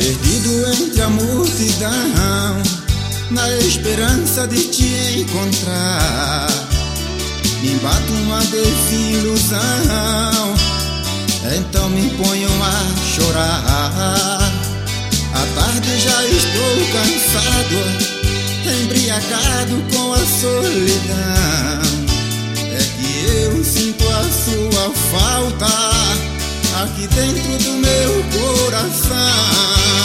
Perdido entre a multidão, na esperança de te encontrar, me bate uma desilusão, então me ponho a chorar. À tarde já estou cansado, embriagado com a solidão. É que eu sinto a sua falta aqui dentro do meu coração.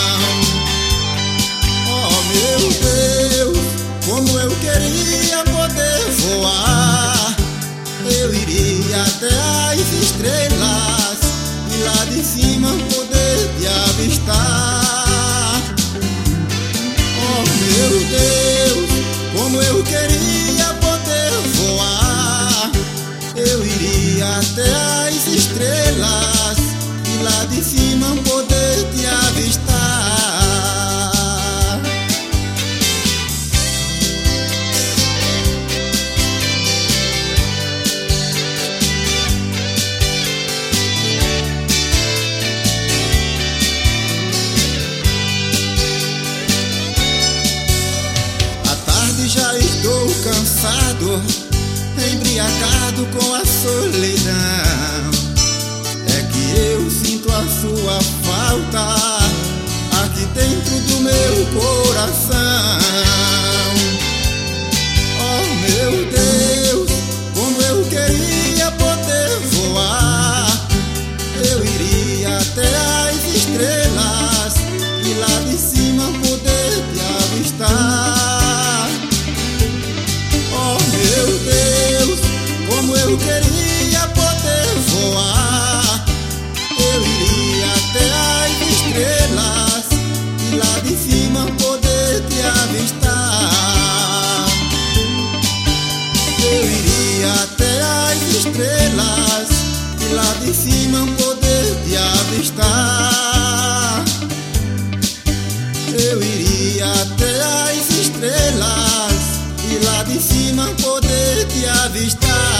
Oh meu Deus, como eu queria poder voar. Eu iria até as estrelas e lá de cima poder te avistar. Oh meu Deus, como eu queria poder voar. Eu iria até as estrelas e lá de cima poder te avistar. À tarde já estou cansado, embriagado com a solidão. É que eu sinto a sua falta aqui dentro do meu coração. Oh meu Deus, como eu queria poder voar. Eu iria até as estrelas e lá de cima poder te avistar. Oh meu Deus, como eu queria poder voar. Eu iria até as estrelas e lá de cima poder te avistar. Eu iria até as estrelas e lá de cima poder te avistar. Eu iria até as estrelas e lá de cima poder te avistar.